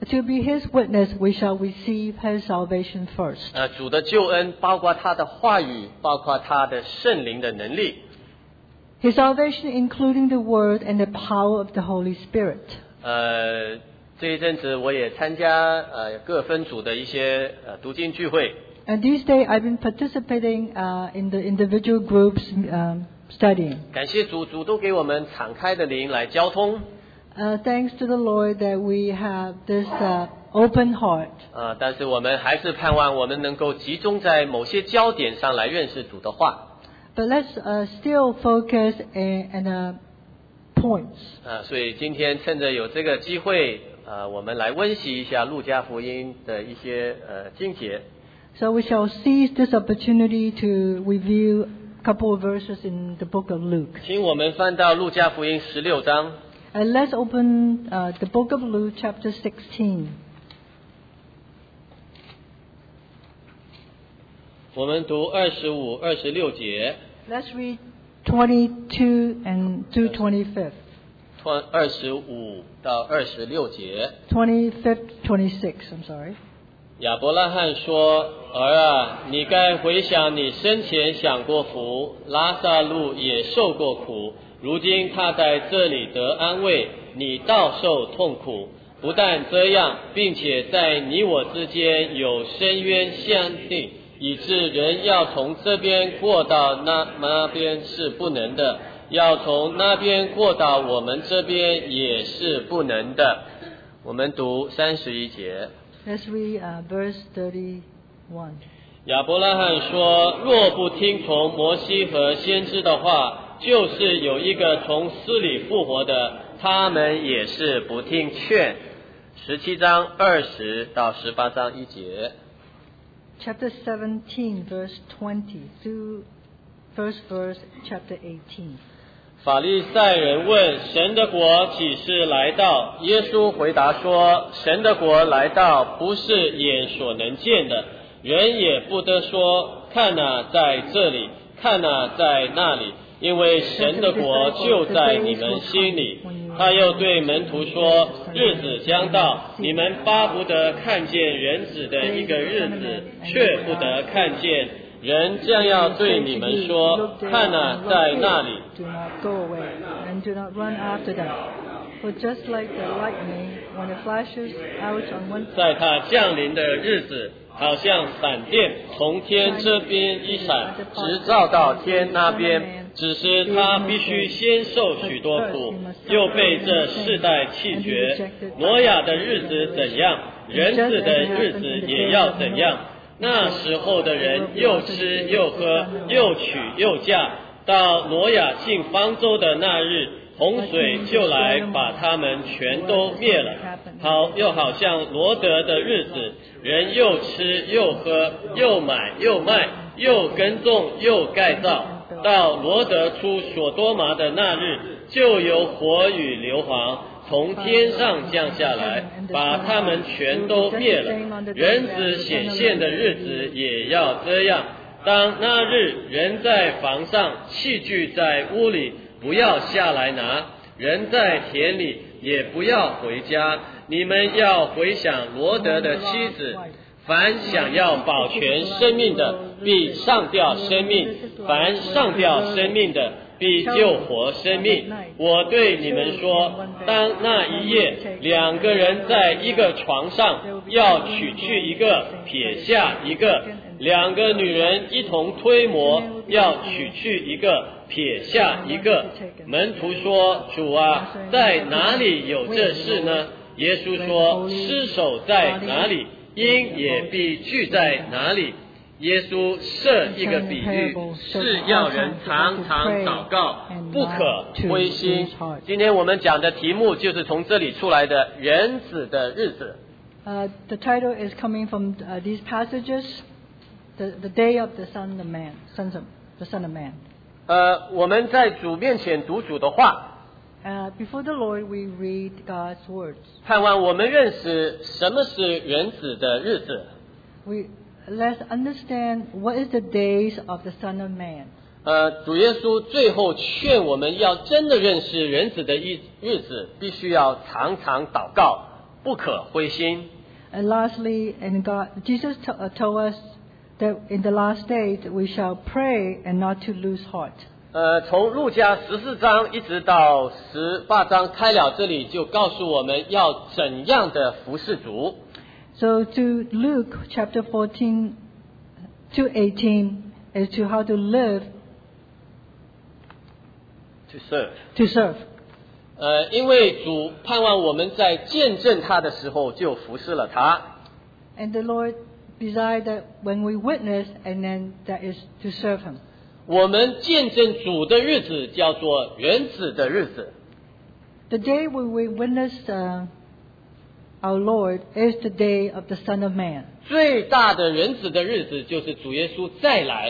to be His witness, we shall receive His salvation first. 主的救恩包括他的话语，包括他的圣灵的能力。 His salvation including the Word and the power of the Holy Spirit. 这一阵子我也参加各分组的一些读经聚会。 And these days I've been participating in the individual groups studying. 感谢主，主都给我们敞开的灵来交通。 Thanks to the Lord that we have this open heart. 但是我们还是盼望我们能够集中在某些焦点上来认识主的话。 But let's still focus on points. 所以今天趁着有这个机会，我们来温习一下路加福音的一些经节。 So we shall seize this opportunity to review a couple of verses in the book of Luke. 请我们翻到路加福音16章。 And let's open the book of Luke, chapter 16. 我们读25、26节。 Let's read 22 and to 25. 25到26节。 25, 26, I'm sorry. 亚伯拉罕说：“儿啊，你该回想你生前享过福，拉撒路也受过苦，如今他在这里得安慰，你倒受痛苦。不但这样，并且在你我之间有深渊相定，以致人要从这边过到那边是不能的，要从那边过到我们这边也是不能的。”我们读31节。 Let's read verse 31. 亚伯拉罕说：“若不听从摩西和先知的话，就是有一个从死里复活的，他们也是不听劝。”17章20到18章1节。 Chapter 17, verse 20 through first verse, chapter 18. 法利赛人问：“神的国几时来到？”耶稣回答说：“神的国来到，不是眼所能见的，人也不得说看哪在这里，看哪在那里，因为神的国就在你们心里。”他又对门徒说：“日子将到，你们巴不得看见人子的一个日子，却不得看见。人将要对你们说：看哪，在那里。” Do not go away, and do not run after them. For just like the lightning, when it flashes out on one side, 在他降临的日子，好像闪电从天这边一闪，直照到天那边。只是他必须先受许多苦，又被这世代弃绝。挪亚的日子怎样，人子的日子也要怎样。那时候的人又吃又喝，又娶又嫁。到挪亚进方舟的那日，洪水就来把他们全都灭了。又好像罗得的日子，人又吃又喝，又买又卖，又耕种又盖造。到罗得出所多玛的那日，就有火与硫磺从天上降下来，把他们全都灭了。人子显现的日子也要这样。当那日，人在房上，器具在屋里，不要下来拿；人在田里，也不要回家。你们要回想罗得的妻子。凡想要保全生命的，必上吊生命；凡上吊生命的，必救活生命。我对你们说，当那一夜2个人在一个床上，要取去一个，撇下一个；2个女人一同推磨，要取去一个，撇下一个。门徒说：“主啊，在哪里有这事呢？”耶稣说：“尸首在哪里，鹰也必聚在哪里。”耶稣设一个比喻，是要人常常祷告，不可灰心。今天我们讲的题目就是从这里出来的，人子的日子。 The title is coming from these passages, the day of the Son of Man, the Son of Man. 我们在主面前读主的话。 Before the Lord, we read God's words. 盼望我们认识什么是人子的日子。 Let's understand what is the days of the Son of Man. 主耶稣最后劝我们要真的认识人子的日子，必须要常常祷告， 不可灰心。 And lastly, Jesus told us that in the last days we shall pray and not to lose heart. 从路加14章一直到18章开了，这里就告诉我们要怎样的服侍主。 So to Luke chapter 14 to 18 is to how to live to serve. 因为主盼望我们在见证他的时候就服侍了他。 And the Lord desired that when we witness, and then that is to serve Him. 我们见证主的日子叫做人子的日子。 The day when we witness our Lord is the day of the Son of Man. 最大的人子的日子就是主耶稣再来。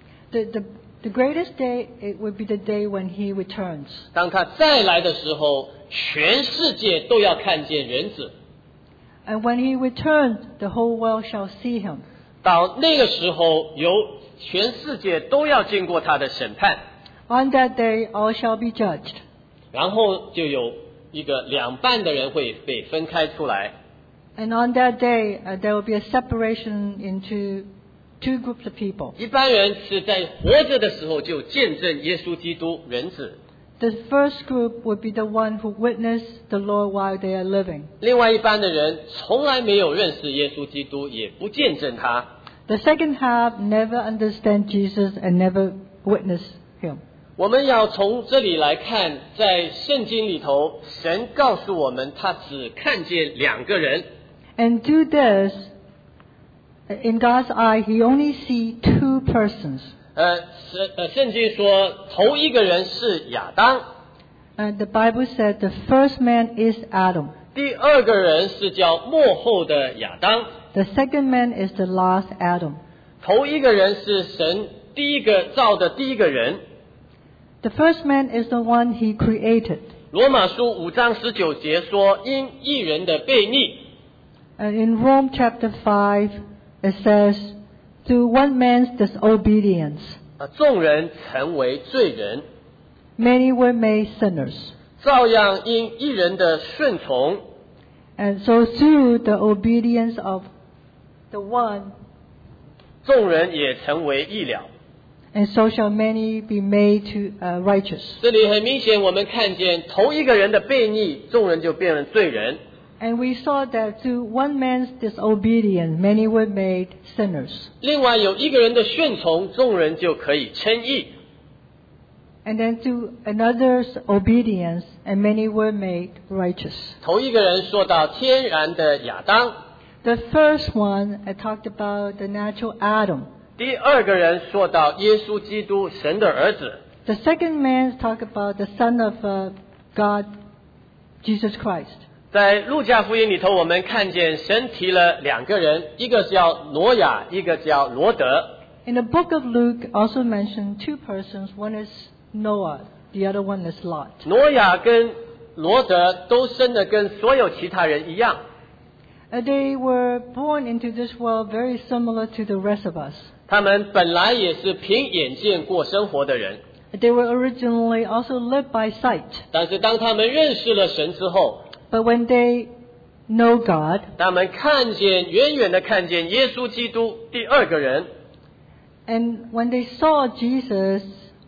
The greatest day, it will be the day when He returns. 当他再来的时候，全世界都要看见人子。 And when He returns, the whole world shall see Him. 到那个时候，全世界都要经过他的审判。 On that day, all shall be judged. 然后就有一个两半的人会被分开出来。 And on that day, there will be a separation into two groups of people. 一般人是在活着的时候就见证耶稣基督人子。 The first group would be the one who witnessed the Lord while they are living. 另外一般的人从来没有认识耶稣基督，也不见证他。 The second half never understand Jesus and never witness Him. 我们要从这里来看，在圣经里头，神告诉我们，他只看见两个人。 And do this, in God's eye, He only see two persons. 圣经说，头一个人是亚当。 The Bible said the first man is Adam. 第二个人是叫末后的亚当。 The second man is the last Adam. 头一个人是神第一个造的第一个人。 The first man is the one He created. 罗马书5章19节说，因一人的悖逆。 And in Rome chapter 5, it says, through one man's disobedience, 众人成为罪人。 many were made sinners. 照样因一人的顺从。 And so through the obedience of the one, 众人也成为义了。 and so shall many be made to righteous. 这里很明显，我们看见头一个人的悖逆，众人就变成罪人。 And we saw that through one man's disobedience, many were made sinners. 另外有一个人的顺从，众人就可以称义。 And then through another's obedience, and many were made righteous. 头一个人说到天然的亚当。 The first one, I talked about the natural Adam. 第二个人说到耶稣基督，神的儿子。 The second man talked about the Son of God, Jesus Christ. 在路加福音里头，我们看见神提了两个人，一个叫挪亚，一个叫罗德。 In the book of Luke also mentioned two persons. One is Noah, the other one is Lot. 挪亚跟罗德都生得跟所有其他人一样。 They were born into this world very similar to the rest of us. 他们本来也是凭眼见过生活的人。 They were originally also lived by sight. 但是当他们认识了神之后， But when they know God, 他们远远的看见耶稣基督第二个人。 and when they saw Jesus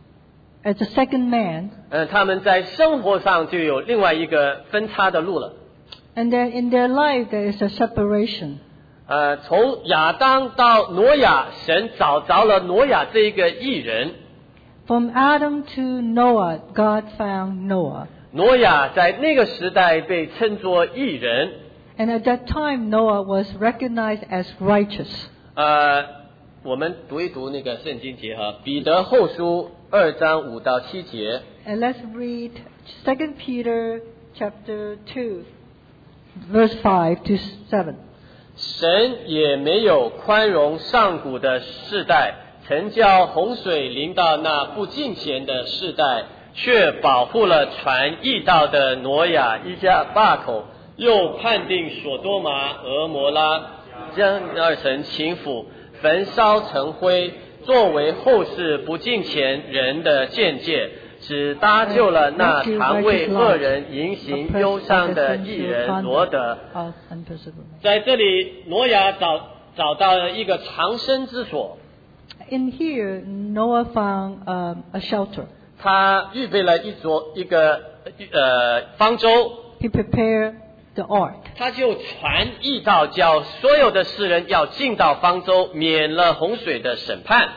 as the second man, 他们在生活上就有另外一个分叉的路了。 and then in their life there is a separation. 从亚当到挪亚，神找着了挪亚这一个义人。 From Adam to Noah, God found Noah. 挪亚在那个时代被称作义人。 And at that time, Noah was recognized as righteous. 我们读一读那个圣经节哈，彼得后书2章5到7节。 And let's read 2 Peter chapter 2, verse 5 to 7. 神也没有宽容上古的世代，曾叫洪水临到那不敬虔的世代，却保护了传义道的挪亚一家八口，又判定所多玛、俄摩拉将二城倾覆，焚烧成灰，作为后世不敬虔人的鉴戒， 只搭救了那常为恶人迎行忧伤的义人罗德。在这里，挪亚找到了一个藏身之所。 In here, Noah found a shelter. 他预备了一个方舟。 He prepared the ark. 他就传义道，叫所有的世人要进到方舟，免了洪水的审判。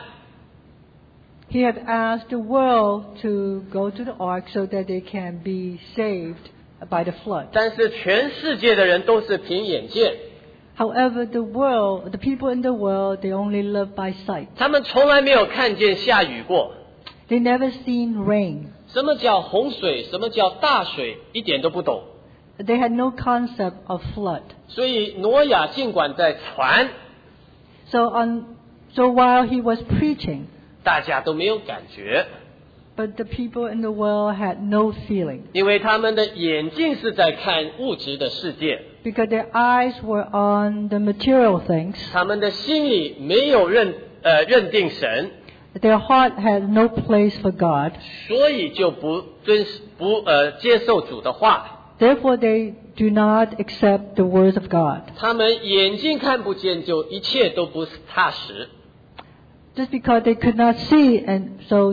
He had asked the world to go to the ark so that they can be saved by the flood. 但是全世界的人都是凭眼见。 However, the people in the world, they only live by sight. 他们从来没有看见下雨过。 They never seen rain. 什么叫洪水？什么叫大水？一点都不懂。 They had no concept of flood. 所以挪亚尽管在传， So while he was preaching, 大家都没有感觉。 But the people in the world had no feeling. 因为他们的眼睛是在看物质的世界。 Because their eyes were on the material things. 他们的心里没有认定神。 Their heart had no place for God. 所以就不接受主的话。 Therefore, they do not accept the words of God. 他们眼睛看不见，就一切都不踏实。 Just because they could not see, and so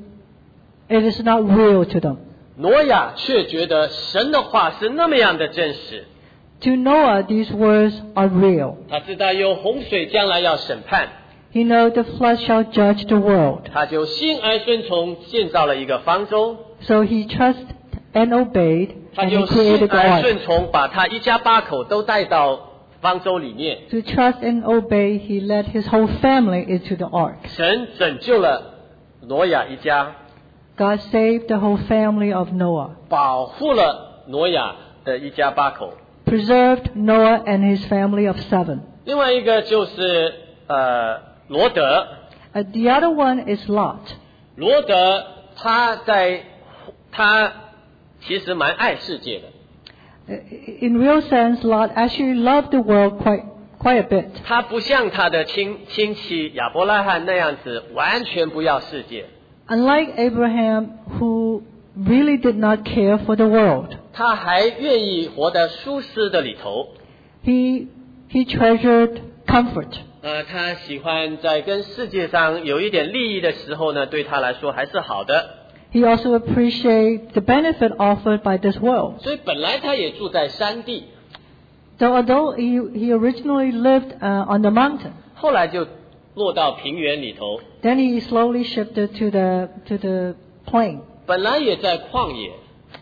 it is not real to them. 挪亚却觉得神的话是那么样的真实。 To Noah, these words are real. 他知道有洪水将来要审判。 He knows the flood shall judge the world. 他就心而顺从，建造了一个方舟。 So he trusted and obeyed, 他 and 就 he created 心 the 而 ark. 顺从，把他一家八口都带到方舟里面。 To trust and obey, he led his whole family into the ark. 神拯救了挪亚一家。 God saved the whole family of Noah. 保护了挪亚的一家八口。 Preserved Noah and his family of 7. 另外一个就是罗德。 The other one is Lot. 罗德他其实蛮爱世界的。 In real sense, Lot actually loved the world quite a bit. 他不像他的亲戚亚伯拉罕那样子完全不要世界。 Unlike Abraham, who really did not care for the world. 他还愿意活在舒适的里头。 He treasured comfort. 他喜欢在跟世界上有一点利益的时候呢，对他来说还是好的。 He also appreciated the benefit offered by this world. 所以本来他也住在山地。 So although he originally lived on the mountain, 后来就落到平原里头。 then he slowly shifted to the plain. 本来也在旷野。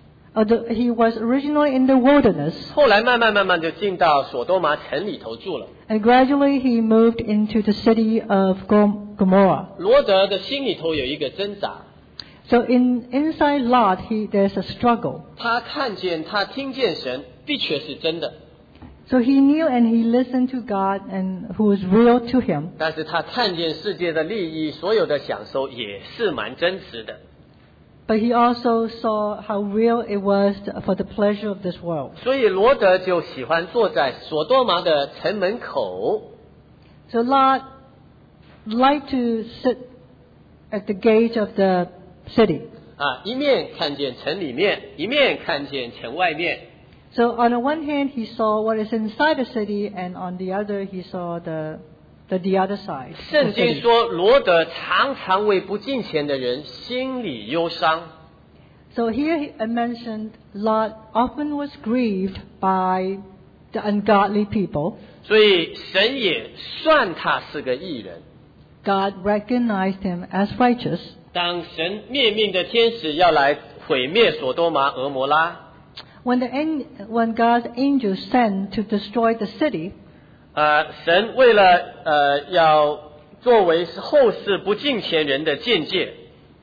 He was originally in the wilderness. 后来慢慢就进到所多玛城里头住了。 And gradually he moved into the city of Gomorrah. 罗德的心里头有一个挣扎。 So inside Lot, there's a struggle. 他听见神，的确是真的。 So he knew and he listened to God and who was real to him. 但是他看见世界的利益，所有的享受也是蛮真实的。 But he also saw how real it was for the pleasure of this world. 所以罗德就喜欢坐在所多玛的城门口。 So Lot liked to sit at the gate of the city. 一面看见城里面，一面看见城外面。 So on the one hand, he saw what is inside the city, and on the other, he saw the other side. 圣经说，罗德常常为不敬虔的人心里忧伤。 So here I mentioned Lot often was grieved by the ungodly people. 所以神也算他是个义人。 God recognized him as righteous. 当神灭命的天使要来毁灭所多玛、俄摩拉。 When God's angels sent to destroy the city, 神为了要作为后世不敬虔人的鉴戒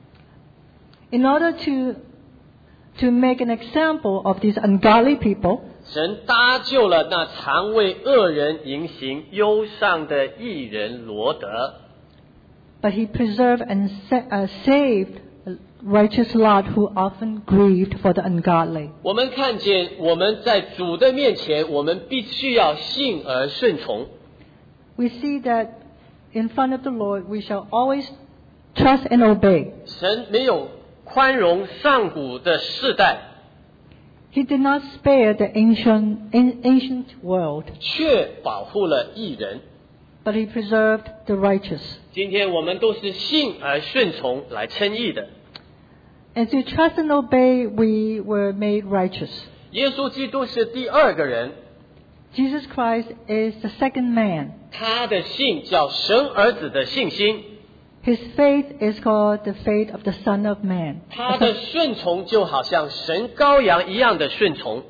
in order to make an example of these ungodly people, 神搭救了那常为恶人迎行忧伤的义人罗德。 but he preserved and saved righteous Lot, who often grieved for the ungodly. 我们看见我们在主的面前，我们必须要信而顺从。 We see that in front of the Lord, we shall always trust and obey. 神没有宽容上古的世代， He did not spare the ancient world, 却保护了义人。 but he preserved the righteous. 今天我们都是信而顺从来称义的。 As we trust and obey, we were made righteous. 耶稣基督是第二个人， Jesus Christ is the second man. 他的信叫神儿子的信心， His faith is called the faith of the Son of Man. 他的顺从就好像神羔羊一样的顺从。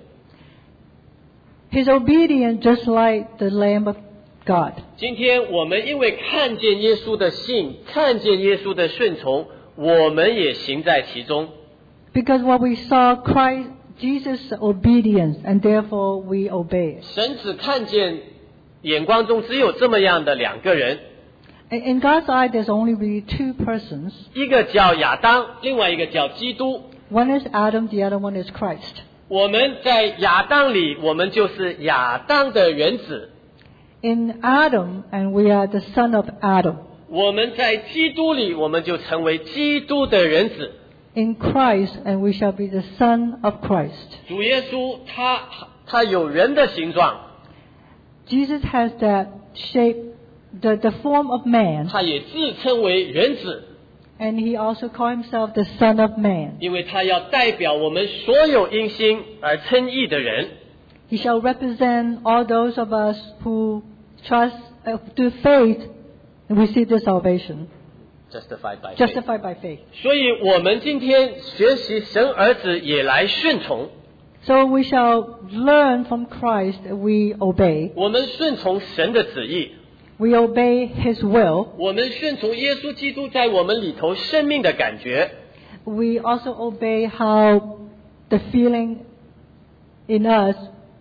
His obedience just like the Lamb of God. 今天我们因为看见耶稣的信，看见耶稣的顺从，我们也行在其中。 Because what we saw Jesus' obedience, and therefore we obey it. 神只看见眼光中只有这么样的两个人， In God's eye, there's only really two persons. 一个叫亚当，另外一个叫基督。 One is Adam, the other one is Christ. 我们在亚当里，我们就是亚当的原子； In Adam, and we are the son of Adam. 我们在基督里，我们就成为基督的人子。 In Christ, and we shall be the son of Christ. 主耶稣他有人的形状， Jesus has that shape, the form of man, 他也自称为人子， and he also called himself the Son of Man. 因为他要代表我们所有因心而称义的人。 He shall represent all those of us who trust, through faith, and receive the salvation, Justified by faith. justified by faith. 所以我们今天学习神儿子也来顺从， So we shall learn from Christ, we obey. 我们顺从神的旨意， We obey His will. 我们顺从耶稣基督在我们里头生命的感觉。 We also obey how the feeling in us,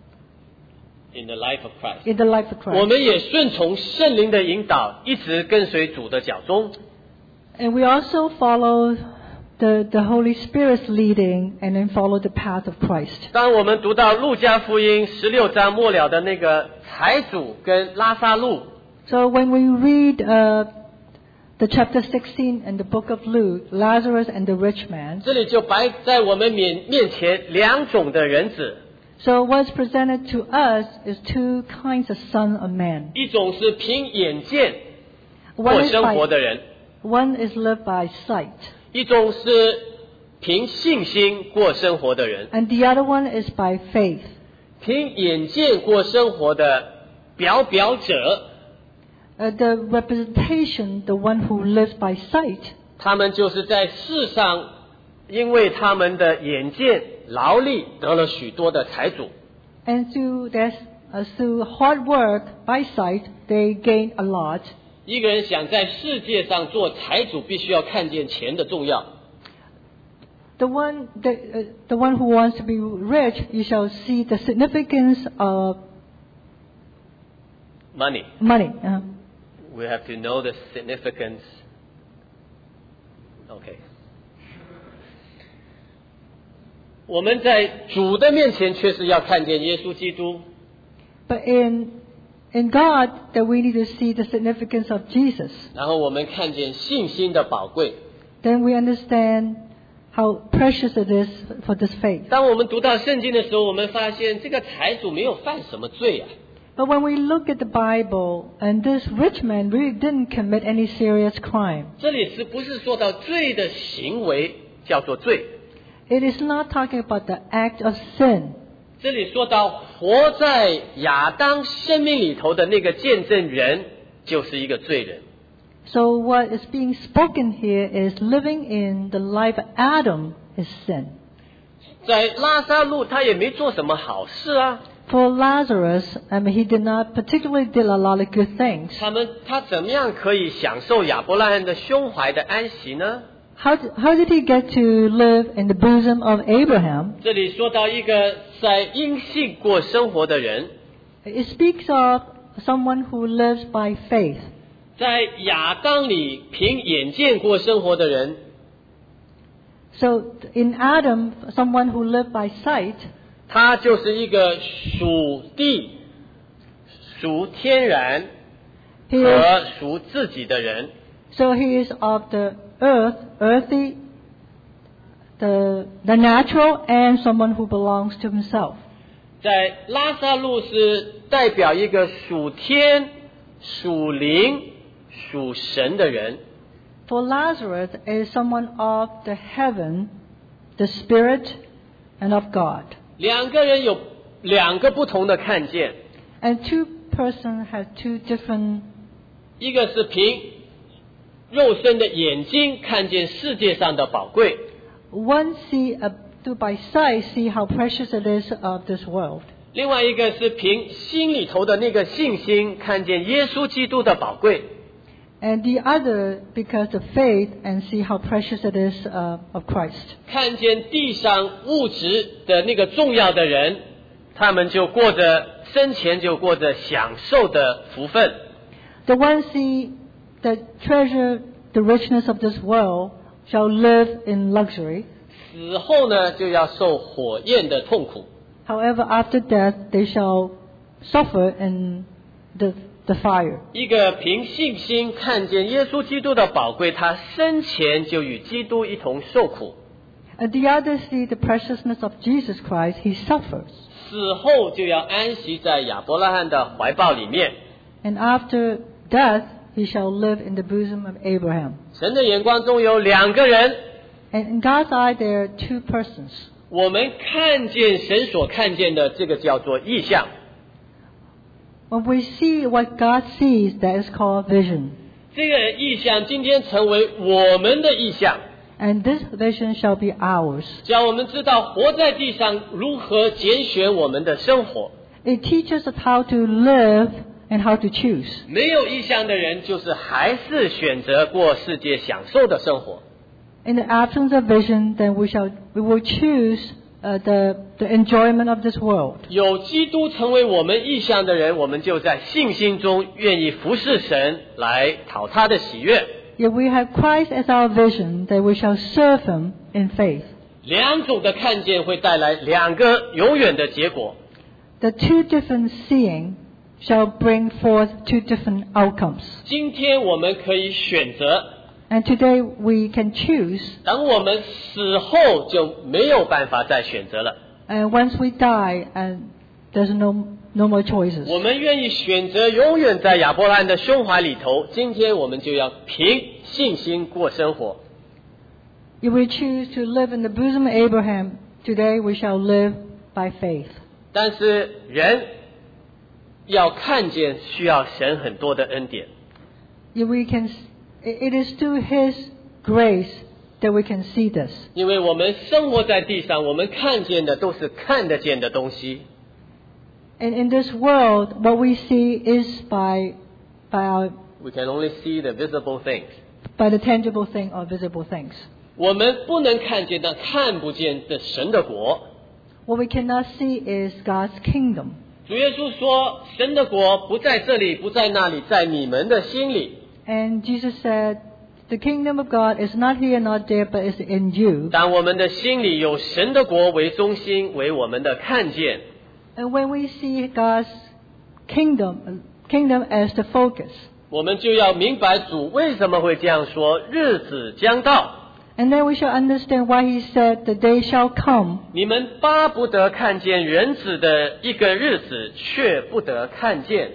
In the life of Christ， in the life of 我 Christ. 们也顺从圣灵的引导，一直跟随主的脚踪。 And we also follow the Holy Spirit's leading, and then follow the path of Christ. 当我们读到路加福音16章末了的那个财主跟拉撒路， So when we read the chapter 16 in the book of Luke, Lazarus and the rich man, 这里就摆在我们面前两种的人子， so what's presented to us is two kinds of son of man. 一种是凭眼见过 One is 生活 by, 的人， one is lived by sight, 一种是凭信心过生活的人。 and the other one is by faith. 凭眼见过生活的表者， The representation, the one who lives by sight, 他们就是在世上，因为他们的眼见劳力得了许多的财主。 and through hard work by sight, they gain a lot. 一个人想在世界上做财主，必须要看见钱的重要。 The one who wants to be rich, you shall see the significance of Money. money. We have to know the significance. Okay. 我们在主的面前却是要看见耶稣基督。 But in God, that we need to see the significance of Jesus. 然后我们看见信心的宝贵。 Then we understand how precious it is for this faith. 当我们读到圣经的时候，我们发现这个财主没有犯什么罪啊。 But when we look at the Bible, and this rich man really didn't commit any serious crime. 这里是不是说到罪的行为叫做罪？ It is not talking about the act of sin. 这里说到活在亚当生命里头的那个见证人，就是一个罪人。 So what is being spoken here is living in the life of Adam is sin. 在拉撒路他也没做什么好事啊， For Lazarus, he did not particularly did a lot of good things. 他怎么样可以享受亚伯拉罕的胸怀的安息呢？ How did he get to live in the bosom of Abraham? 这里说到一个在因信过生活的人， It speaks of someone who lives by faith. 在亚当里凭眼见过生活的人， So in Adam, someone who lived by sight, 他就是一个属地、属天然 he 和 is, 属自己的人。 so he is of the earth, earthy, the natural and someone who belongs to himself. 在拉撒路是代表一个属天、属灵、属神的人。 For Lazarus is someone of the heaven, the spirit, and of God. 两个人有两个不同的看见。 And two persons have two different. 一个是凭肉身的眼睛看见世界上的宝贵。 One see by sight see how precious it is of this world. 另外一个是凭心里头的那个信心看见耶稣基督的宝贵。 And the other because of faith and see how precious it is of Christ. 看见地上物质的那个重要的人，他们就过着生前就过着享受的福分。 The one see the treasure, the richness of this world shall live in luxury. 死后呢，就要受火焰的痛苦。 However, after death, they shall suffer in the fire. 一个凭信心看见耶稣基督的宝贵，他生前就与基督一同受苦。 And the other see the preciousness of Jesus Christ, he suffers. 死后就要安息在亚伯拉罕的怀抱里面。 And after death, he shall live in the bosom of Abraham. 神的眼光中有两个人。 And in God's eye, there are two persons. 我们看见神所看见的，这个叫做异象。 When we see what God sees, that is called vision. 这个异象今天成为我们的异象。 And this vision shall be ours. 叫我们知道活在地上如何拣选我们的生活。 It teaches us how to live and how to choose. 没有异象的人，就是还是选择过世界享受的生活。 In the absence of vision, then we will choose the enjoyment of this world. 有基督成为我们异象的人，我们就在信心中愿意服侍神，来讨他的喜悦。 If we have Christ as our vision, then we shall serve Him in faith. 两种的看见会带来两个永远的结果。 The two different seeing shall bring forth two different outcomes. 今天我们可以选择。 And today we can choose. 等我们死后就没有办法再选择了。 And once we die, and there's no more choices. 我们愿意选择永远在亚伯拉罕的胸怀里头。今天我们就要凭信心过生活。 If we choose to live in the bosom of Abraham, today we shall live by faith. 但是人要看见，需要神很多的恩典。 If we can. It is through His grace that we can see this. 因为我们生活在地上，我们看见的都是看得见的东西。 And in this world, what we see is by our. We can only see the visible things. By the tangible thing or visible things. 我们不能看见那看不见的神的国。 What we cannot see is God's kingdom. 主耶稣说，神的国不在这里，不在那里，在你们的心里。 And Jesus said, the kingdom of God is not here, not there, but is in you. 当我们的心里有神的国为中心，为我们的看见。 And when we see God's kingdom as the focus. 我们就要明白主为什么会这样说，日子将到。 And then we shall understand why He said, the day shall come. 你们巴不得看见人子的一个日子，却不得看见。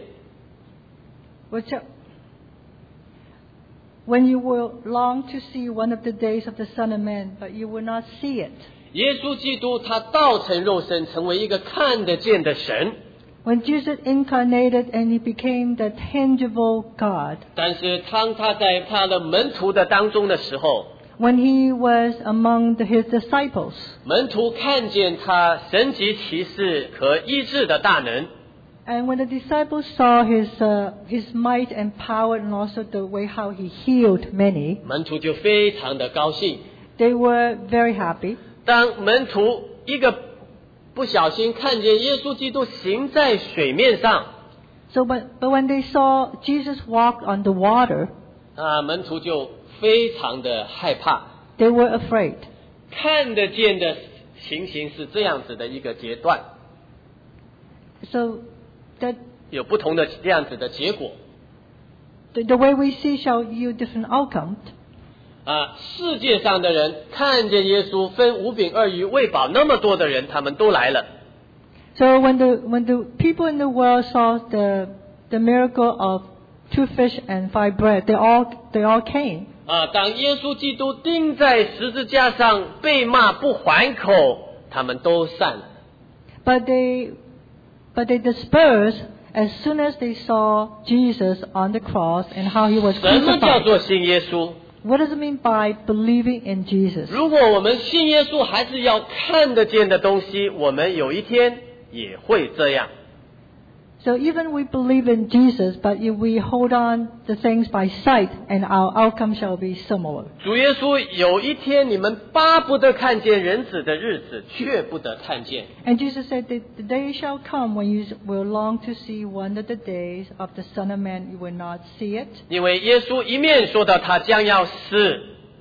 When you will long to see one of the days of the Son of Man, but you will not see it. 耶稣基督他道成肉身，成为一个看得见的神。 When Jesus incarnated and He became the tangible God. 但是当他在他的门徒的当中的时候， When He was among His disciples. 门徒看见他神迹奇事和医治的大能。 And when the disciples saw His might and power, and also the way how He healed many, 门徒就非常的高兴。 they were very happy. 当门徒一个不小心看见耶稣基督行在水面上， But when they saw Jesus walk on the water, 门徒就非常的害怕。 they were afraid. 看得见的情形是这样子的一个阶段。 So that 有不同的这样子的结果。 the way we see shall yield different outcomes. 世界上的人看见耶稣分5饼2鱼喂饱那么多的人，他们都来了。 So when the people in the world saw the miracle of 2 fish and 5 bread, they all came. 当耶稣基督钉在十字架上被骂不还口，他们都散了。 But they dispersed as soon as they saw Jesus on the cross and how he was 什么叫 crucified. 做信耶稣？ What does it mean by believing in Jesus? 如果我们信耶稣还是要看得见的东西，我们有一天也会这样。 So even we believe in Jesus, but if we hold on the things by sight, and our outcome shall be similar. 主耶稣有一天你们巴不得看见人子的日子，却不得看见。 And Jesus said that the day shall come when you will long to see one of the days of the Son of Man, you will not see it. 因为耶稣一面说到他将要死，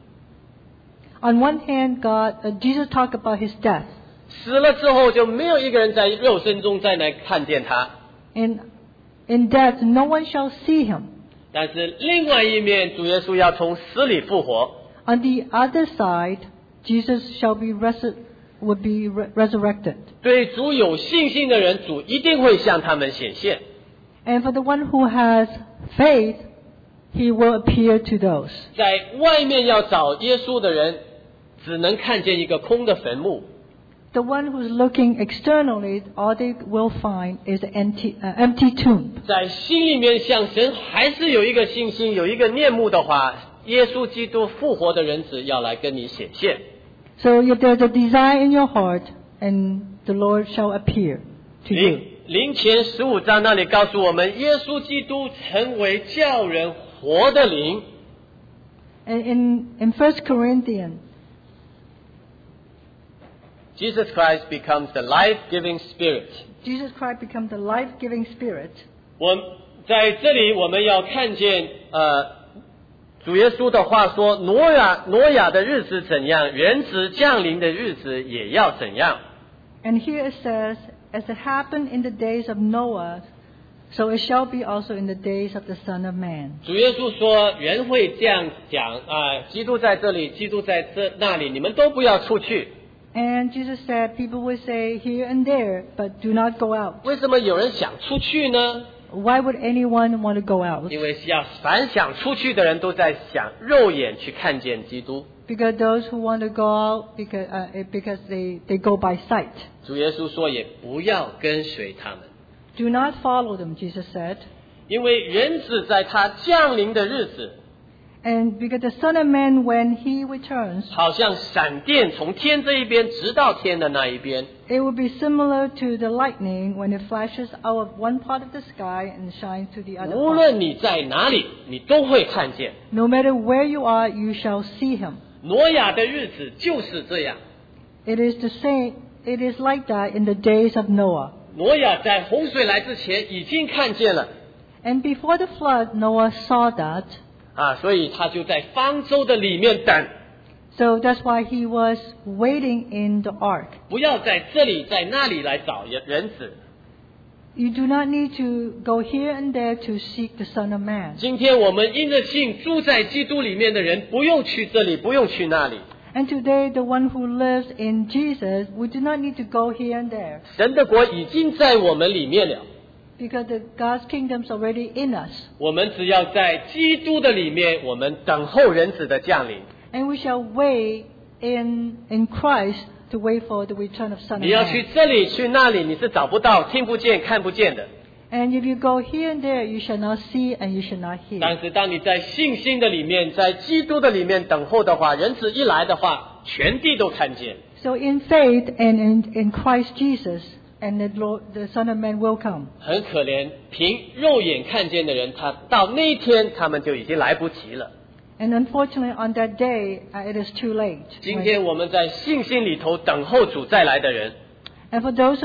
On one hand, Jesus talked about his death. 死了之后就没有一个人在肉身中再来看见他。 And in death, no one shall see him. 但是另外一面，主耶稣要从死里复活。 On the other side, Jesus shall be resurrected. 对主有信心的人，主一定会向他们显现。 And for the one who has faith, he will appear to those. 在外面要找耶稣的人，只能看见一个空的坟墓。 The one who's looking externally, all they will find is an empty tomb. 在心里面向神还是有一个信心，有一个念目的话，耶稣基督复活的人子要来跟你显现。 So if there's a desire in your heart, and the Lord shall appear to you. 林前15章那里告诉我们，耶稣基督成为叫人活的灵。 And in 1 Corinthians, Jesus Christ becomes the life-giving Spirit. Jesus Christ becomes the life-giving Spirit. 我在这里我们要看见主耶稣的话说，挪亚的日子怎样，人子降临的日子也要怎样。 And here it says, as it happened in the days of Noah, so it shall be also in the days of the Son of Man. 主耶稣说，人会这样讲基督在这里，基督在那里，你们都不要出去。 And Jesus said, people will say here and there, but do not go out. 为什么有人想出去呢？ Why would anyone want to go out? 因为凡想出去的人都在想肉眼去看见基督。 Because those who want to go out, because they go by sight. 主耶稣说，也不要跟随他们， Do not follow them, Jesus said. 因为人子在他降临的日子， And because the Son of Man, when he returns, 好像闪电从天这一边直到天的那一边。 it will be similar to the lightning when it flashes out of one part of the sky and shines to the other 无 part. 论你在哪里，你都会看见。 No matter where you are, you shall see him. 挪亚的日子就是这样。 It is the same. It is like that in the days of Noah. 挪亚在洪水来之前已经看见了 And before the flood, Noah saw that. 所以他就在方舟的里面等， So that's why he was waiting in the ark. 不要在这里在那里来找人子。 You do not need to go here and there to seek the Son of Man. 今天我们因着信住在基督里面的人，不用去这里，不用去那里。 And today, the one who lives in Jesus, we do not need to go here and there. 神的国已经在我们里面了， Because God's kingdom's already in us. 我们只要在基督的里面，我们等候人子的降临。 And we shall wait in Christ to wait for the return of Son of 你要去 Man. 这里去那里，你是找不到、听不见、看不见的。 And if you go here and there, you shall not see and you shall not hear. 但是当你在信心的里面，在基督的里面等候的话，人子一来的话，全地都看见。 So in faith and in Christ Jesus, and the Son of Man will come. 很可怜，凭肉眼看见的人，他到那一天，他们就已经来不及了。 And unfortunately, on that day, it is too late. 今天我们在信心里头等候主再来的人， And for those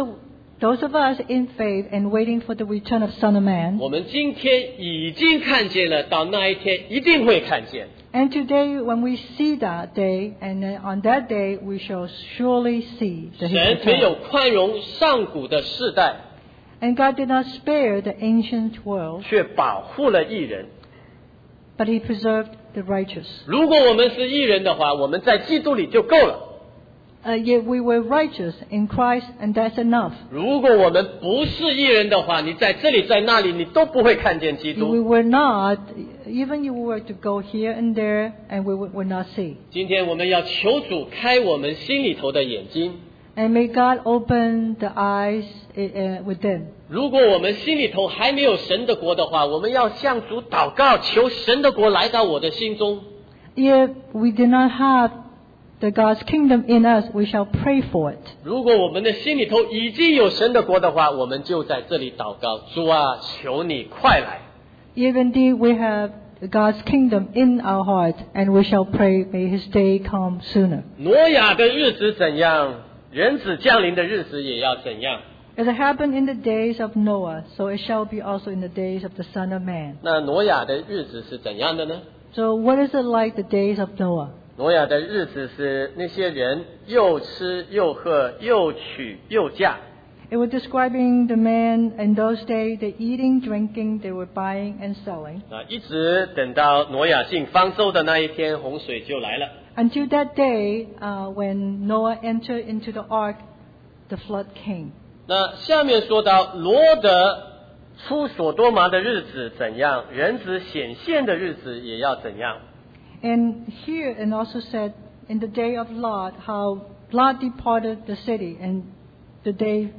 of us in faith and waiting for the return of Son of Man, 我们今天已经看见了，到那一天一定会看见。 and today when we see that day, and then on that day we shall surely see the 神没有 return. 宽容上古的世代， And God did not spare the ancient world, 却保护了义人。 but he preserved the righteous. 如果我们是义人的话，我们在基督里就够了。 Yet we were righteous in Christ, and that's enough. 如果我们不是义人的话，你在这里在那里，你都不会看见基 If we 督。 were not, even if we were to go here and there, and we would not see. 今天我们要求主开我们心里头的眼睛。 And may God open the eyes within. 如果我们心里头还没有神的国的话，我们要向主祷告，求神的国来到我的心中。 If we do not have the God's kingdom in us, we shall pray for it. 如果我们的心里头已经有神的国的话，我们就在这里祷告，主啊，求你快来。 If indeed we have God's kingdom in our hearts, and we shall pray, may His day come sooner. 挪亚的日子怎样，人子降临的日子也要怎样。 As it happened in the days of Noah, so it shall be also in the days of the Son of Man. 那挪亚的日子是怎样的呢？ So what is it like the days of Noah? 挪亚的日子是那些人又吃又喝又娶又嫁。 It was describing the man in those days, they eating, drinking, they were buying and selling. 一直等到挪亚进方舟的那一天，洪水就来了。 Until that day, when Noah entered into the ark, the flood came. 那下面说到罗得出所多玛的日子怎样，人子显现的日子也要怎样。 And here, and also said, in the day of Lot, how Lot departed the city, and the day,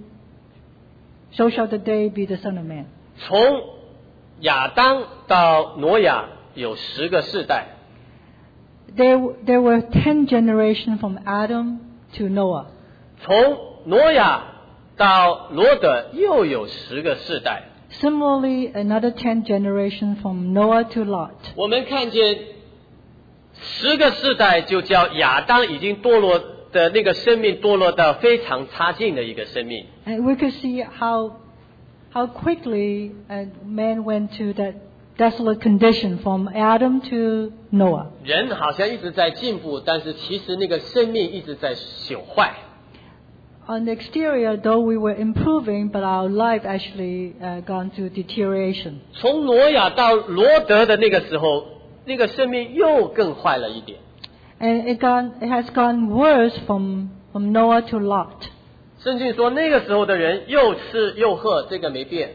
so shall the day be the Son of Man. 从亚当到挪亚有10个世代， There were 10 generations from Adam to Noah. 从挪亚到罗得又有10个世代。 Similarly, another 10 generations from Noah to Lot. 我们看见10个世代就叫亚当已经堕落的那个生命堕落到非常差劲的一个生命。 And we could see how quickly man went to that desolate condition from Adam to Noah. 人好像一直在进步，但是其实那个生命一直在朽坏。 On the exterior, though we were improving, but our life actually gone through deterioration. 从挪亚到罗得的那个时候，那个生命又更坏了一点。 And it has gone worse from Noah to Lot. 圣经说那个时候的人又吃又喝，这个没变。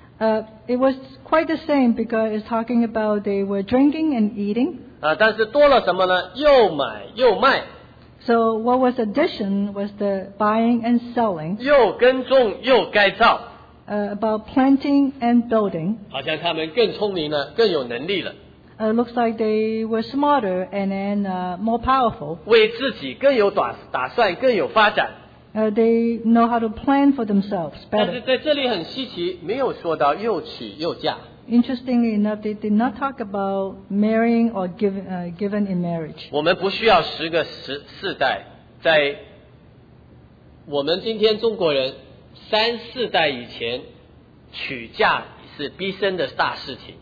It was quite the same because it's talking about they were drinking and eating. 但是多了什么呢？又买又卖， So what was addition was the buying and selling, 又耕种又改造， about planting and building. 好像他们更聪明了，更有能力了， Looks like they were smarter and then more powerful. 为自己更有打算，更有发展。 They know how to plan for themselves 但是 better. 在这里很稀奇，没有说到又娶又嫁。 Interestingly enough, they did not talk about marrying or given in marriage. 我们不需要10个世代，在我们今天中国人3、4代以前，娶嫁是毕生的大事情。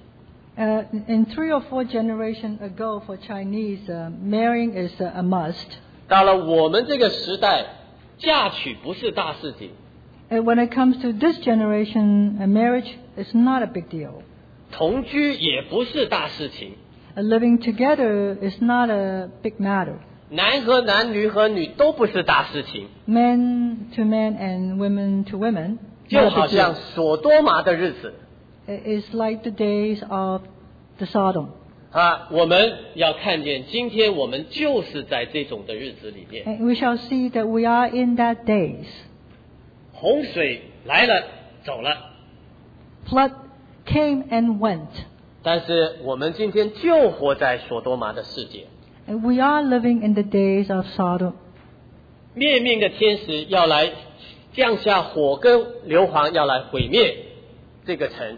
In 3 or 4 generations ago, for Chinese, marrying is a must. 到了我们这个时代，嫁娶不是大事情， And when it comes to this generation, marriage is not a big deal. 同居也不是大事情， Living together is not a big matter. 男和男、女和女都不是大事情， Men to men and women to women, 就 not 好 a big 像 deal. 所多玛的日子 It's like the days of the Sodom. 我们要看见，今天我们就是在这种的日子里面， And we shall see that we are in that days. 洪水来了走了， Flood came and went. 但是我们今天就活在所多玛的世界， And we are living in the days of Sodom. 灭命的天使要来降下火跟硫磺，要来毁灭这个城。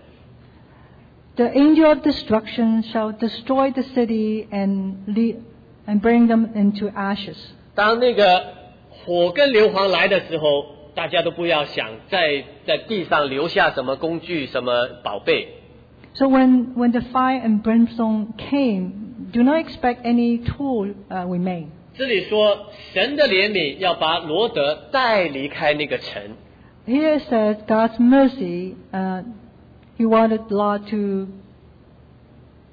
The angel of destruction shall destroy the city and bring them into ashes. 当那个火跟硫磺来的时候，大家都不要想在地上留下什么工具、什么宝贝。 So when the fire and brimstone came, do not expect any tool remain. 这里说神的怜悯要把罗得带离开那个城， Here it says God's mercy, He wanted Lot to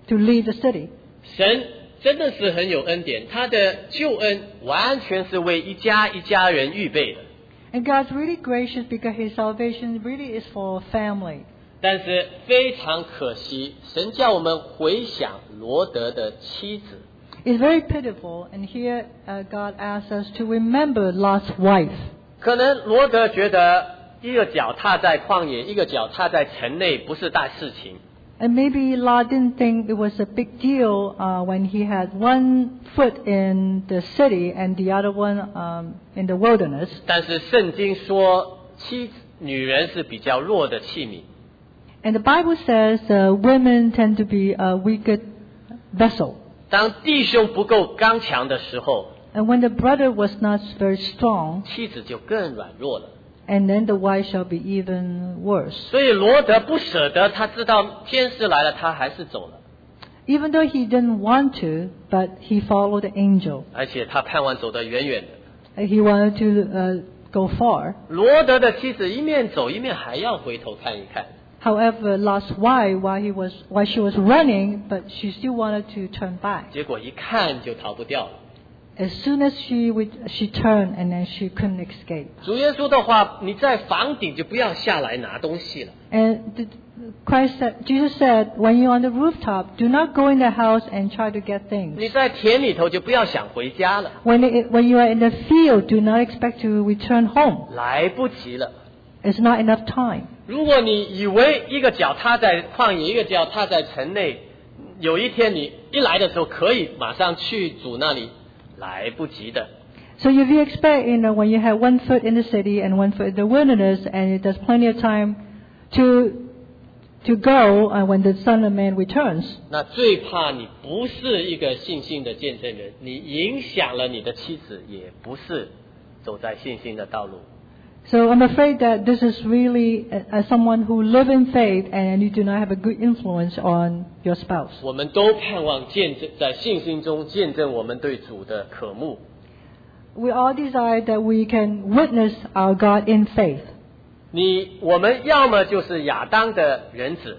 to lead the city. 神真的是很有恩典，他的救恩完全是为一家一家人预备的。 And God's really gracious because His salvation really is for a family. 但是非常可惜，神叫我们回想罗德的妻子。 It's very pitiful, and here God asks us to remember Lot's wife. 可能罗德觉得一个脚踏在旷野，一个脚踏在城内不是大事情。 And maybe Lot didn't think it was a big deal when he had one foot in the city and the other one in the wilderness. 但是圣经说，女人是比较弱的器皿。 And the Bible says women tend to be a weaker vessel. 当弟兄不够刚强的时候， And when the brother was not very strong, 妻子就更软弱了。 and then the wife shall be even worse. 所以罗德不舍得，他知道天使来了，他还是走了。 Even though he didn't want to, but he followed the angel. 而且他盼望走得远远的。 He wanted to go far. 罗德的妻子一面走一面还要回头看一看。 However, Lot's wife, while she was running, but she still wanted to turn back. 结果一看就逃不掉了。 As soon as she turned, and then she couldn't escape. 主耶稣的话，你在房顶就不要下来拿东西了。 And Jesus said, when you're on the rooftop, do not go in the house and try to get things. 你在田里头就不要想回家了。 When you are in the field, do not expect to return home. 来不及了。 It's not enough time. 如果你以为一个脚踏在旷野，一个脚踏在城内，有一天你一来的时候可以马上去主那里，来不及的。 So if you expect, when you have one foot in the city and one foot in the wilderness, and there's plenty of time to go when the Son of Man returns. 那最怕你不是一个信心的见证人，你影响了你的妻子，也不是走在信心的道路。 So I'm afraid that this is really someone who live in faith and you do not have a good influence on your spouse. 我们都盼望见证在信心中见证我们对主的渴慕。 We all desire that we can witness our God in faith. 我们要么就是亚当的人子，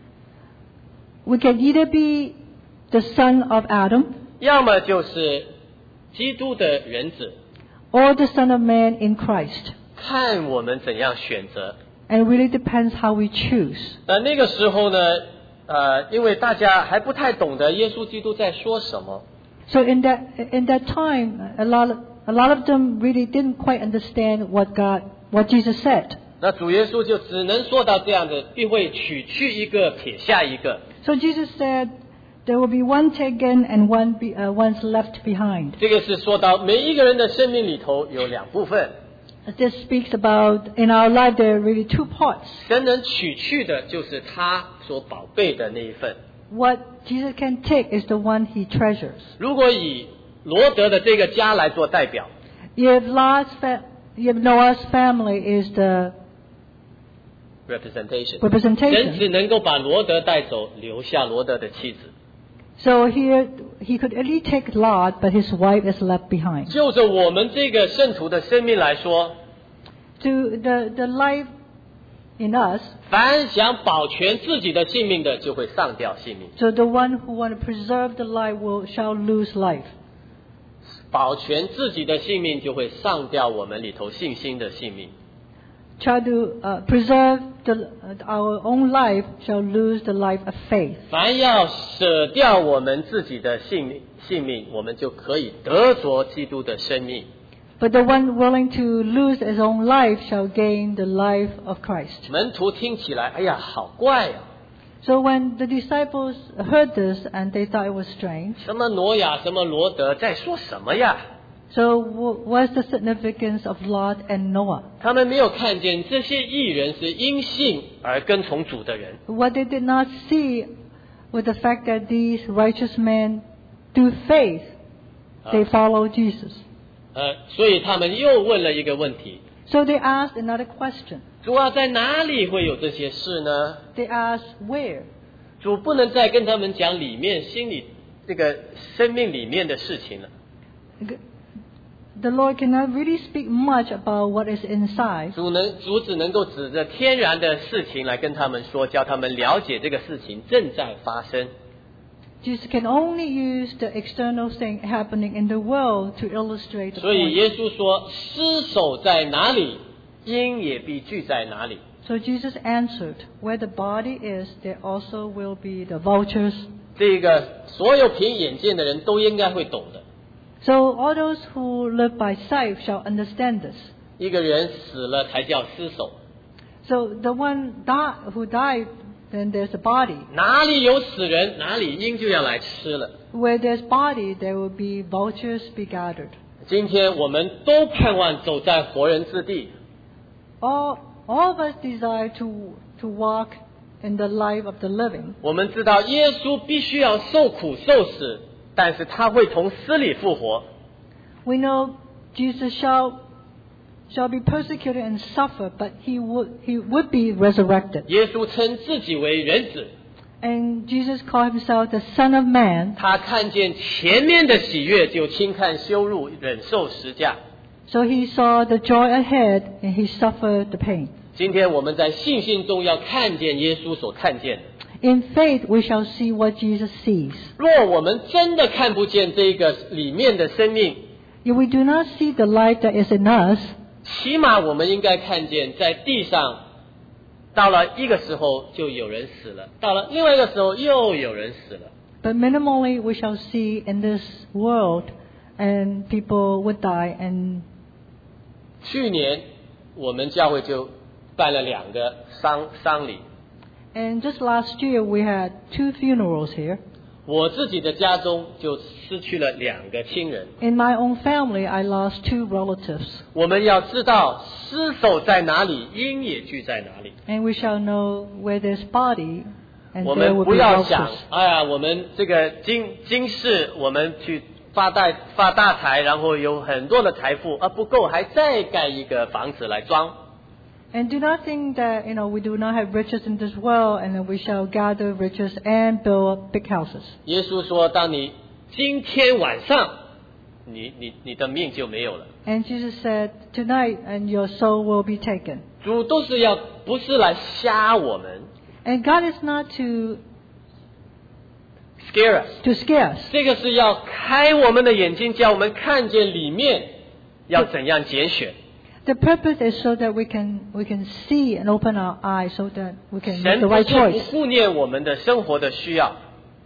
We can either be the son of Adam 要么就是基督的人子， or the Son of Man in Christ. 看我们怎样选择。 And it really depends how we choose. 那个时候呢，因为大家还不太懂得耶稣基督在说什么， So in that time, a lot of them really didn't quite understand what Jesus said. 那主耶稣就只能说到这样的，必会取去一个，撇下一个。 So Jesus said, there will be one taken and one's left behind. 这个是说到每一个人的生命里头有两部分。 This speaks about in our life there are really two parts. 神能取去的就是他所宝贝的那一份。 What Jesus can take is the one He treasures. 如果以罗德的这个家来做代表， If Noah's family is the representation， 神只能够把罗德带走，留下罗德的妻子。 So here he could only take Lot, but his wife is left behind. 就着我们这个圣徒的生命来说， To the life in us, 凡想保全自己的性命的，就会丧掉性命。 so the one who want to preserve the life shall lose life. 保全自己的性命，就会丧掉我们里头信心的性命。 Try to preserve our own life shall lose the life of faith. 凡要舍掉我们自己的性命，我们就可以得着基督的生命。 But the one willing to lose his own life shall gain the life of Christ. 门徒听起来，哎呀，好怪呀！ So when the disciples heard this and they thought it was strange, 什么挪亚，什么罗德，在说什么呀？ so what's the significance of Lot and Noah? 他们没有看见这些义人是因信而跟从主的人。 What they did not see was the fact that these righteous men, through faith, they follow Jesus. 所以他们又问了一个问题。 So they asked another question. 主啊，在哪里会有这些事呢？ They asked where? 主不能再跟他们讲里面心里这个生命里面的事情了。 The Lord cannot really speak much about what is inside. 主只能够指着天然的事情来跟他们说，叫他们了解这个事情正在发生。 Jesus can only use the external thing happening in the world to illustrate the 所以 point. 耶稣说，尸首在哪里，鹰也必聚在哪里。 So Jesus answered, where the body is, there also will be the vultures. 这个所有凭眼见的人都应该会懂的。 So all those who live by sight shall understand this. 一个人死了才叫尸首， So the one who died, then there's a body. 哪里有死人，哪里鹰就要来吃了。 Where there's body, there will be vultures be gathered. 今天我们都盼望走在活人之地， All of us desire to walk in the life of the living. 我们知道耶稣必须要受苦受死，但是他会从死里复活。 We know Jesus shall be persecuted and suffer, but he would be resurrected. 耶稣称自己为人子， And Jesus called himself the Son of Man. 他看见前面的喜悦，就轻看羞辱，忍受十架。 So he saw the joy ahead and he suffered the pain. 今天我们在信心中要看见耶稣所看见的。 In faith, we shall see what Jesus sees. 若我们真的看不见这个里面的生命， If we do not see the light that is in us, 起码我们应该看见，在地上，到了一个时候就有人死了，到了另外一个时候又有人死了。 but minimally we shall see in this world and people would die. And 去年我们教会就办了2个丧礼， just last year we had 2 funerals here. 我自己的家中就失去了2个亲人。 In my own family, I lost 2 relatives. 我们要知道尸首在哪里，鹰也聚在哪里。 And we shall know where there's body, and 我 there 们 will 不 be 要想 vultures. 哎呀，我们这个今世我们去发大财，然后有很多的财富，不够还再盖一个房子来装。 And do not think that, we do not have riches in this world, and then we shall gather riches and build big houses. 耶稣说，当你今天晚上，你的命就没有了。 And Jesus said, tonight, and your soul will be taken. 主都是不是来吓我们 And God is not to ，scare us， scare us. 这个是要开我们的眼睛，叫我们看见里面要怎样拣选。 The purpose is so that we can see and open our eyes so that we can make 神 the 不 right 是不 choice. 顾念我们的生活的需要，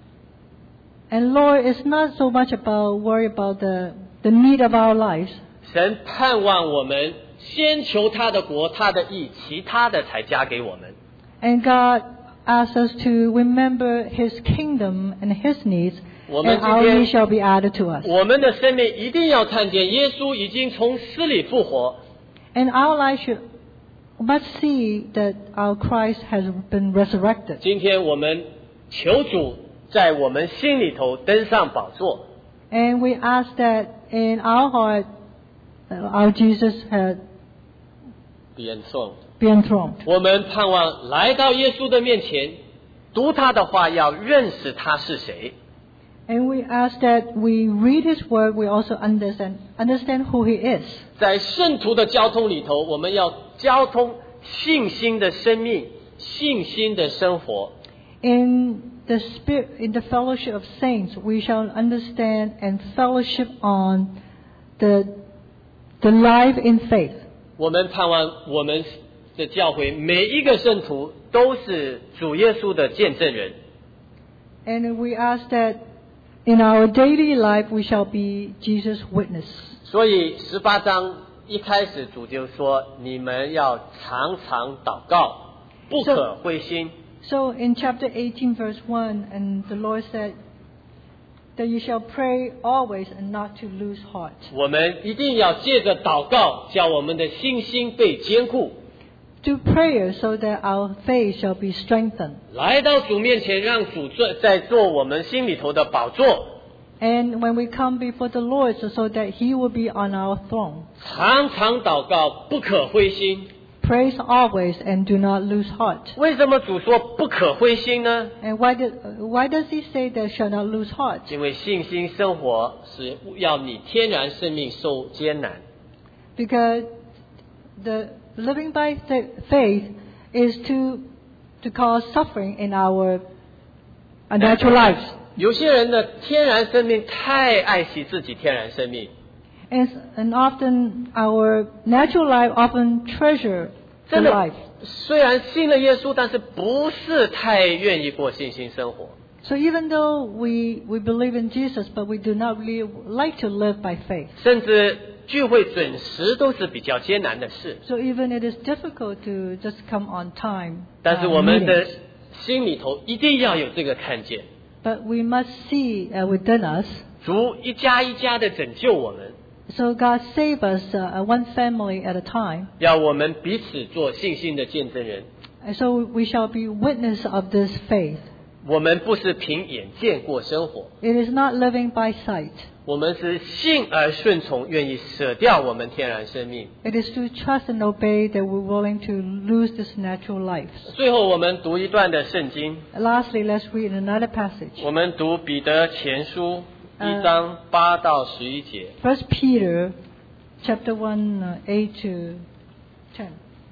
And Lord is not so much worry about the need of our lives. 神盼望我们先求他的国、他的义，其他的才加给我们。 And God asks us to remember His kingdom and His needs, 我们 and our 今天 needs shall be added to us. 我们的生命一定要看见耶稣已经从死里复活。 And our life must see that our Christ has been resurrected. 今天我们求主在我们心里头登上宝座， And we ask that in our heart, our Jesus had be enthroned。 been enthroned. 我们盼望来到耶稣的面前，读他的话，要认识他是谁。 And we ask that we read His word, we also understand who He is. 在圣徒的交通里头，我们要交通信心的生命、信心的生活。 In the spirit, in the fellowship of saints, we shall understand and fellowship on the life in faith. 我们盼望我们的教会每一个圣徒都是主耶稣的见证人。 And we ask that in our daily life we shall be Jesus' witness. 所以18章一开始主就说：你们要常常祷告，不可灰心。 So in chapter 18 verse 1, and the Lord said that you shall pray always and not to lose heart. 我们一定要借着祷告，叫我们的信心被坚固。 Do prayer so that our faith shall be strengthened. 来到主面前，让主在做我们心里头的宝座。 And when we come before the Lord, so that He will be on our throne. 常常祷告，不可灰心。 Praise always and do not lose heart. 为什么主说不可灰心呢？ And why does He say that shall not lose heart? 因为信心生活是要你天然生命受艰难。 Because the living by faith is to cause suffering in our natural lives. 有些人的天然生命太爱惜自己天然生命， And often our natural life often treasure the 真的 life. 虽然信了耶稣，但是不是太愿意过信心生活。 So even though we believe in Jesus, but we do not really like to live by faith. 甚至聚会准时都是比较艰难的事。 So even it is difficult to just come on time. 但是我们的 meetings. 心里头一定要有这个看见， But we must see within us. 主一家一家的拯救我们， So God save us one family at a time. 要我们彼此做信心的见证人。 And so we shall be witness of this faith. 我们不是凭眼见过生活， It is not living by sight. 我们是信而顺从，愿意舍掉我们天然生命。 It is to trust and obey that we're willing to lose this natural life. 最后我们读一段的圣经， Lastly, let's read another passage. 我们读彼得前书1章8到11节。 1 Peter chapter 1, 8 to 10.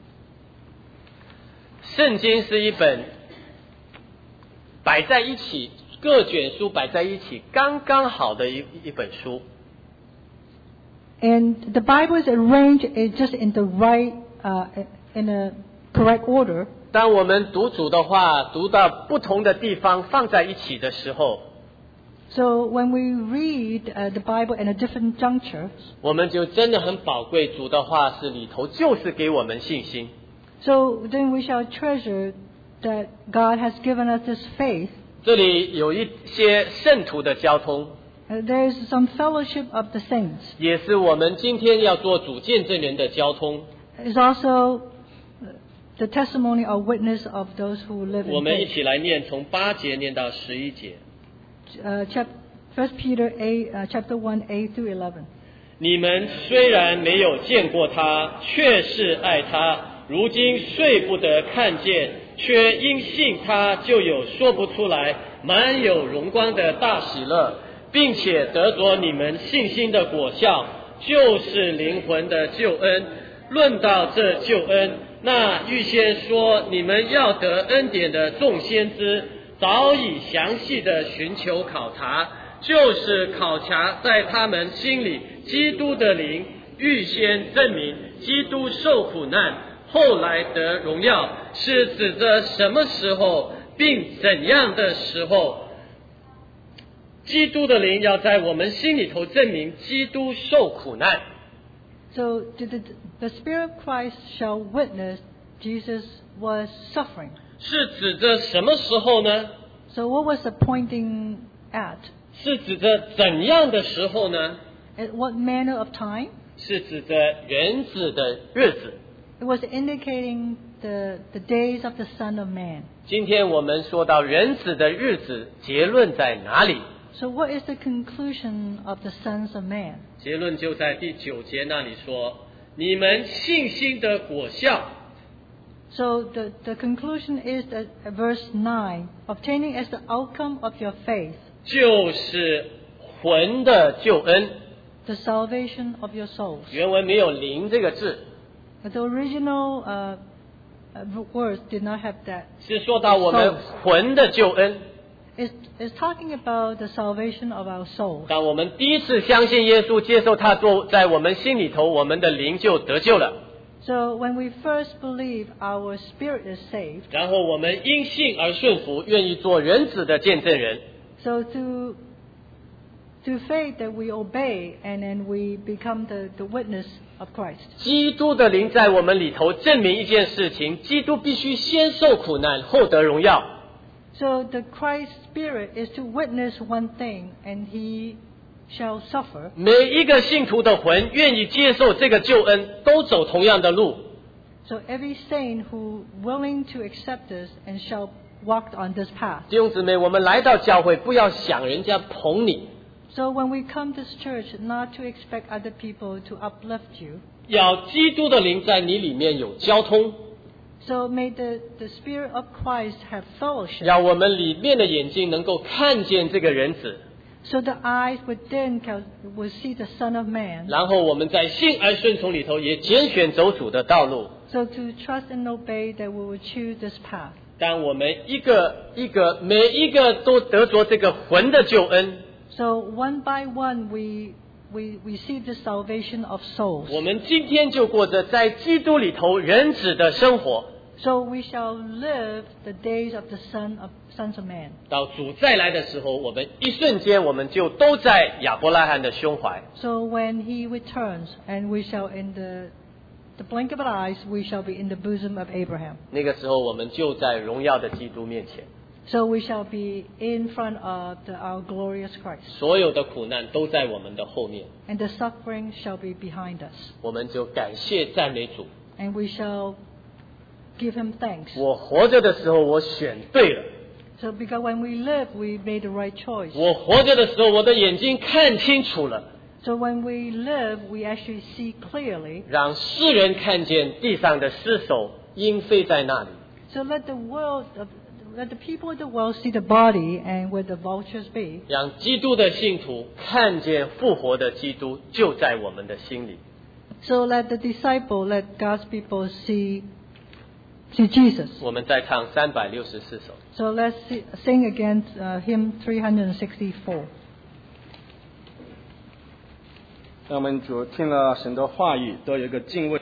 圣经是一本摆在一起，各卷书摆在一起，刚刚好的一本书。 And the Bible is arranged just in the right, in a correct order. 当我们读主的话，读到不同的地方放在一起的时候， So when we read the Bible in a different juncture, 我们就真的很宝贵。主的话是里头就是给我们信心。 so then we shall treasure that God has given us this faith. 这里有一些圣徒的交通， There is some fellowship of the saints. 也是我们今天要做主见证人的交通。 It's also the testimony or witness of those who live 我 in 们一 faith. 起来念，从8节念到11节。 1 Peter 8, chapter 1, 8 through 11. 你们虽然没有见过他，却是爱他。如今睡不得看见，却因信他，就有说不出来满有荣光的大喜乐，并且得着你们信心的果效，就是灵魂的救恩。论到这救恩，那预先说你们要得恩典的众先知，早已详细的寻求考察，就是考察在他们心里基督的灵，预先证明基督受苦难，后来得荣耀，是指着什么时候并怎样的时候。基督的灵要在我们心里头证明基督受苦难。 So the Spirit of Christ shall witness Jesus was suffering. 是指着什么时候呢？ So what was it pointing at? 是指着怎样的时候呢？ At what manner of time? 是指着原子的日子。 It was indicating the days of the Son of Man. 今天我们说到原子的日子，结论在哪里？ So what is the conclusion of the sons of man? 结论就在第9节那里说：你们信心的果效。 So the conclusion is that verse 9, obtaining as the outcome of your faith, 就是魂的救恩。 the salvation of your souls. 原文没有灵这个字， The original words did not have that. 是说到我们魂的救恩。 It's talking about the salvation of our souls. 当我们第一次相信耶稣，接受他做在我们心里头，我们的灵就得救了。 So when we first believe, our spirit is saved. 然后我们因信而顺服，愿意做人子的见证人。 So through faith that we obey, and then we become the witness of Christ. 基督的灵在我们里头证明一件事情：基督必须先受苦难，后得荣耀。 So the Christ Spirit is to witness one thing, and He shall suffer. 每一个信徒的魂愿意接受这个救恩，都走同样的路。 So every saint who willing to accept this and shall walk on this path. 弟兄姊妹，我们来到教会，不要想人家捧你， So when we come to this church, not to expect other people to uplift you. 要基督的灵在你里面有交通， So may the Spirit of Christ have fellowship. 让我们里面的眼睛能够看见这个人子， So the eyes within will see the Son of Man. 然后我们在信而顺从里头也拣选走主的道路。 So to trust and obey that we will choose this path. 当我们每一个都得着这个魂的救恩， So one by one we receive the salvation of souls. 我们今天就过着在基督里头人子的生活。 So we shall live the days of the sons of man. 到主再来的时候，我们一瞬间我们就都在亚伯拉罕的胸怀。 So when he returns, and we shall in the blink of an eye, we shall be in the bosom of Abraham. 那个时候我们就在荣耀的基督面前， So we shall be in front of our glorious Christ. 所有的苦难都在我们的后面， And the suffering shall be behind us. 我们就感谢赞美主。 And we shall give him thanks. 我活着的时候，我选对了。 So because when we live, we made the right choice. 我活着的时候，我的眼睛看清楚了， So when we live, we actually see clearly. 让世人看见地上的尸首应飞在那里。 So let the people of the world see the body and where the vultures be. 让基督的信徒看见复活的基督就在我们的心里。 So let God's people see Jesus. 我们再唱364首。 So let's sing again hymn 364. 让我们主听了神的话语，都有一个敬畏